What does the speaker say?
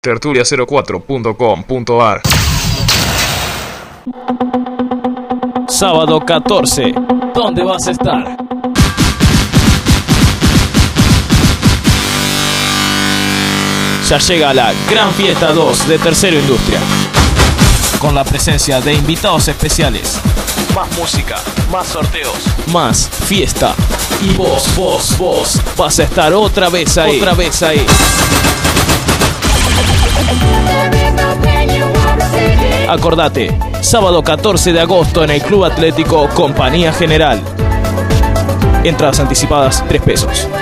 tertulia04.com.ar. Sábado 14. ¿Dónde vas a estar? Ya llega la Gran Fiesta 2 de Tercero Industria, con la presencia de invitados especiales, más música, más sorteos, más fiesta. Y vos vas a estar otra vez ahí. Acordate, sábado 14 de agosto en el Club Atlético Compañía General. Entradas anticipadas $3.